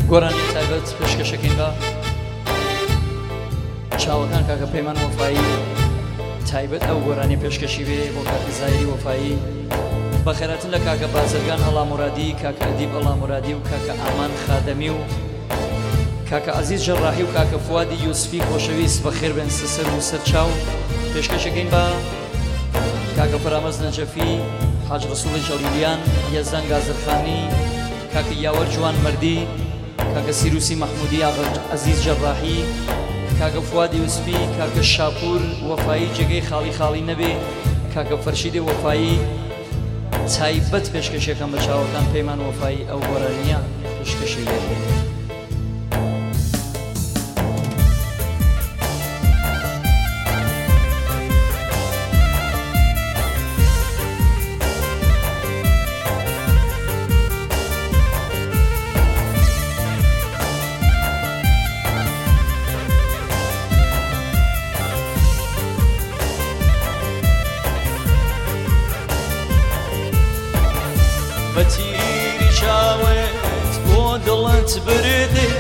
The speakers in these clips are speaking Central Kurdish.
گۆرانی تایبەت پێشکەشەکەین بە چاوەکان کاکە پەیمان وەفایی تایبەت ئەو گۆرانی پێشکەشی بێ بۆ کاکە زایری وەفایی بەخێرەتن لە کاکە بازرگان هەڵا مورادی کاکە ئەدیب هەڵا مورادی و کاکە ئامان خادەمی و کاکە عەزیز جەڕاحی و کاکە فوادی یوسفی خۆشەویست بەخێر بێن سەر و سەر چاو پێشکەشەکەین بە کاکە فەرامەز نەجەفی حاج ڕسوڵی جەلیلیان یەزدان گازرخانی کاکە یاوەر جوان مەردی کاکە سیروسی مەحمودی ئاغا عەزیز جەڕاحی کاکە فوادی یوسفی کاکە شاپور وەفایی جێگەی خاڵی خاڵی نەبێ کاکە فەرشیدی وەفایی تایبەت پێشکەشەکەم بە چاوەکان پەیمان وەفایی ئەو گۆرانیە پێشکەشی لێ بەتیری چاوێت بۆ دڵت بردێ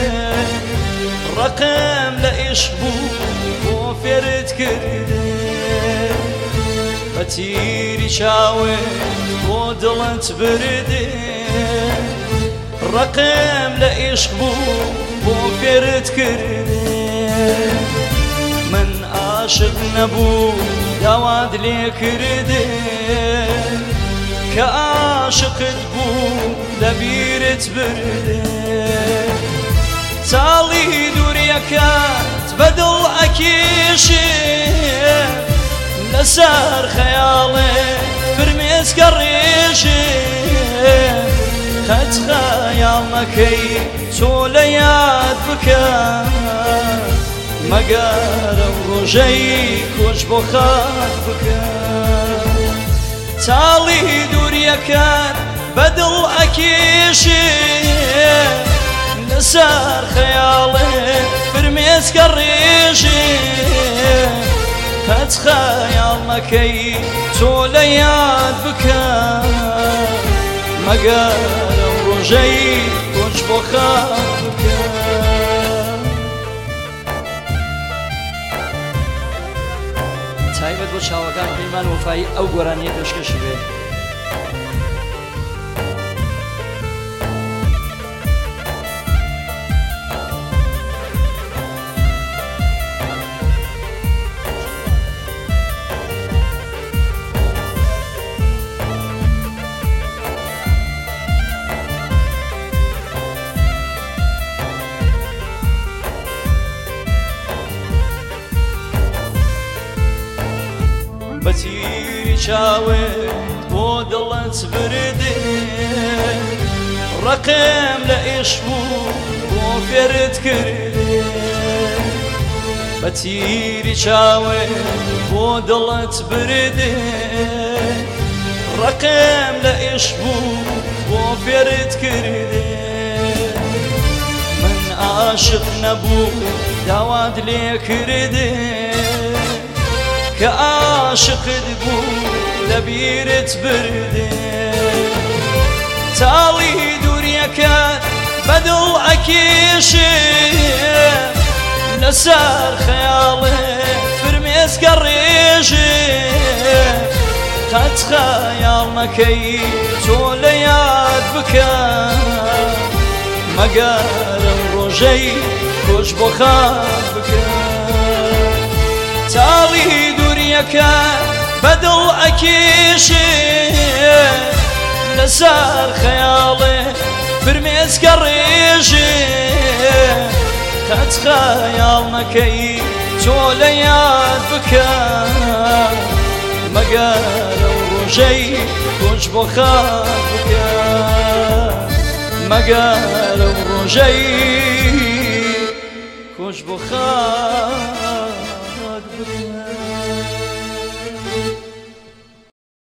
ڕقم لە عیشق بوو بۆ فێرت کردێ بەتیری چاوێت بۆ دڵت بردێ ڕقم لە عیشق بوو بۆ فێرت کردێ من عاشق نەبوو داوات لێ کردێ کە عاشقت بوو لەبیرت بردێ چاڵی دووریەکەت بەدڵ ئەکێشێ لەسەر خەیاڵێ فرمێسکە ڕێژێ قەت خەیاڵ مەکەی تۆ لە یاد بکە مەگەر ئەو ڕۆژەی کۆچ بۆ خەت بکە چاڵی دووریەکەت بەدڵ ئەکێشێ لەسەر خەیاڵێ فرمێسکە ڕێژێ قەت خەیاڵ مەکەی تۆ لە یاد بکە مەگەر ئەو ڕۆژەی کۆچ بۆ خەت بکە تایبەت بۆ چاوەکان پەیمان وەفایی ئەو گۆرانیە پێشکەشی بێ بەتیری چاوێت بۆ دڵت بردێ ڕقم لە عیشق بوو بۆ فێرت کردێ بەتیری چاوێت بۆ دڵت بردێ ڕقم لە عیشق بوو بۆ فێرت کردێ من عاشق نەبوو داوات لێ کردێ کە عاشقت بوو لەبیرت بردێ چاڵی دووریەکەت بەدڵ ئەکێشێ لەسەر خەیاڵێ فرمێسکە ڕێژێ قەت خەیاڵ مەکەی تۆ لە یاد بکە مەگەر ئەو ڕۆژەی کۆچ بۆ خەت بکە چاڵی دووریەکەت بەدڵ ئەکێشێ لەسەر خەیاڵێ فرمێسکە ڕێژێ قەت خەیاڵ مەکەی تۆ لە یاد بکە مەگەر ئەو ڕۆژەی کۆچ بۆ خەت بکە مەگەر ئەو ڕۆژەی کۆچ بۆ خەت بکە